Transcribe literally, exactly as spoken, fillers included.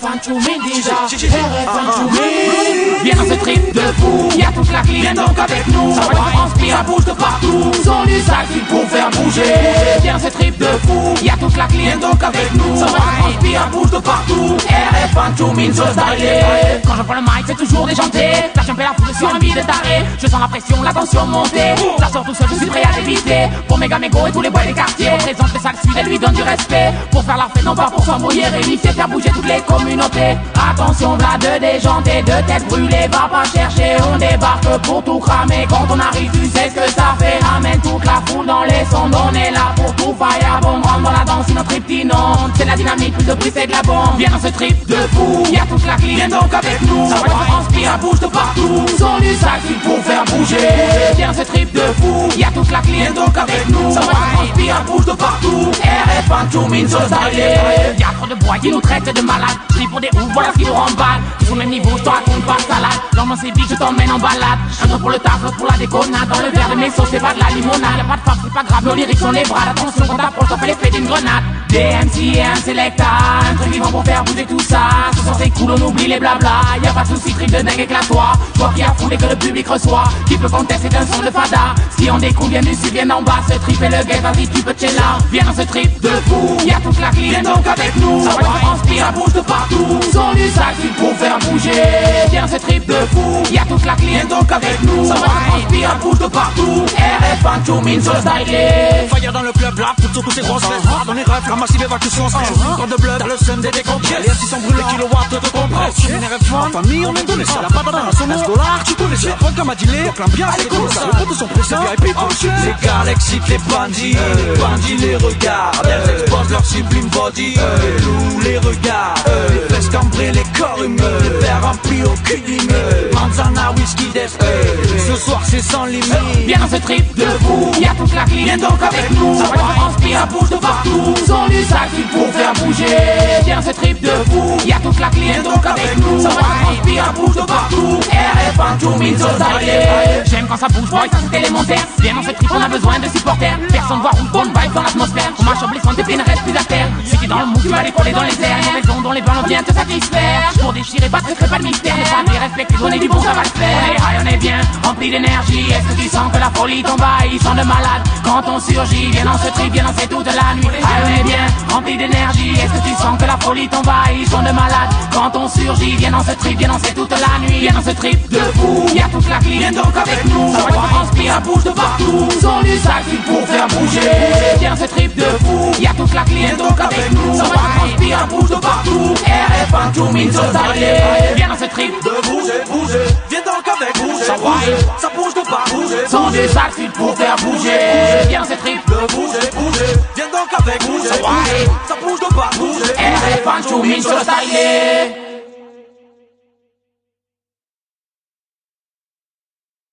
R F un Tchoumine déjà, R F un Tchoumine. Viens dans ce trip de fou, y'a toute la clique, viens donc avec nous. Ça va te transpire, ça bouge de partout. Son usage pour faire bouger. Viens ce trip de fou, y'a toute la clique, viens donc avec nous. Ça va te transpire, ça bouge de partout. R F un Tchoumine, so stylé. Quand je prends le mic, c'est toujours déjanté. Là j'aime la foule sur un beat de taré. Je sens la pression, la tension monter. Ça sort tout seul, je suis prêt à l'éviter. Pour mes gamégos et tous les boys des quartiers. Représente les salles suites et lui donne du respect. Pour faire la fête, non pas pour s'embrouiller. Réunissez, faire bouger toutes les communautés. Attention, là de déjanté, de tête brûlée. Va pas chercher, on débarque pour tout cramer. Quand on arrive, tu sais ce que ça fait. Amène toute la foule dans les sons. On est là pour tout fire. Bon, rentre dans la danse, notre trip t'inonde. C'est la dynamique, plus de bruit, c'est de la bombe. Viens dans ce trip de fou, y'a toute la clique, viens donc avec nous. Ça va te transpire, bouge de partout. Son usage pour faire bouger. Viens dans ce trip de fou, y'a toute la clique, viens donc avec nous. Ça va te transpire, bouge de partout. R F un Tchoumine, so stylé. Y'a trop de bois qui nous traitent de malades. Trip pour des ouf, voilà ce qui nous remballe. Sur le même niveau, je te raconte pas de salade. L'ambiance est vite, je t'emmène en balade. Un autre pour le taf, l'autre pour la déconnade. Dans le verre de mes sauces, c'est pas de la limonade. Y'a pas de fab, c'est pas grave, nos lyrics sont les bras. Attention quand t'approches, t'en fais l'effet d'une grenade. D M C et un Selecta, un truc vivant pour faire bouger tout ça. Ce soir c'est cool, on oublie les blabla. Y'a pas de soucis, trip de dingue éclate-toi. Toi qui a foulé que le public reçoit. Qui peut contester, c'est un son de fada. Si on découle, viens du sud, viens en bas. Ce trip est le gay, vas-y tu peux chill là. Viens dans ce trip de fou, y'a toute la clique, viens donc avec nous. Ça va te transpire, bouge de partout. Son usage pour faire bouger. Viens ce trip de fou, y'a toute la clique, viens donc avec nous. Ça va te transpire, bouge de partout. R F un Tchoumine, so stylé. Fire dans le club, là, pour tous ces grosses fesses. Dans les rêves, la massive évacuation stress. Quand de blood, t'as le seum des décompresses. Les six cents brûlés, kilowatts de compresse. R F un, famille, on est indonésien. La patate, la sonneuse, dollar, tu connais ça. Rock comme Adilé, donc l'ambiance, c'est cool. Les potes sont pressés, V I P, franchis. Les gars l'excitent, les bandits. Les bandits les regardent. Elles exposent leur sublime body. Les loups les regardent. Les fesses cambrées, les corps humains. Les verres remplis, aucune limite. Manzana, whisky, d'esprit. Ce soir, c'est sans limite. Viens dans ce trip de fou, y'a toute la clique, viens donc avec nous. Ça va te transpire, bouge de partout. Son usage pour faire bouger. Viens dans ce trip de fou, y'a toute la clique, viens donc avec nous. Ça va te transpire, bouge de partout. R F un Tchoumine, so stylé. J'aime quand ça bouge, boy, ça c'est élémentaire. Viens dans ce trip, on a besoin de supporters. Personne voit une bonne vibe dans l'atmosphère. On marche obligeant, tes pieds ne restent plus à terre. Si t'es dans le mood, tu vas décoller dans les airs. Une raison dont les balles on vient te satisfaire. Pour déchirer, pas de secret, pas de mystère. Ne pas respecter, donner du bon, ça va le faire. On est high, on est bien, rempli d'énergie. Est-ce que tu sens que la folie t'envahit? Ils sont de malades quand on surgit. Viens dans ce trip, viens danser toute la nuit. High, on est bien, rempli d'énergie. Est-ce que tu sens que la folie t'envahit? Ils sont de malades quand on surgit. Viens dans ce trip, viens danser toute la nuit. Viens dans ce trip de fou, y'a toute la clique, viens donc avec nous. Ça va te transpire, bouge de partout. Son usage pour faire bouger. Viens ce trip de fou, y'a toute la clique, viens donc avec nous. Ça va te transpire, bouge de partout. R F un Tchoumine, so stylé. Viens dans ce trip de bouger, bouger. Viens donc avec bouger, ça bouger. Ça bouge de partout. Son usage pour faire bouger. Viens ce trip de bouger, bouger. Viens donc avec bouger, bouger. Ça bouge de partout. R F un Tchoumine, so stylé.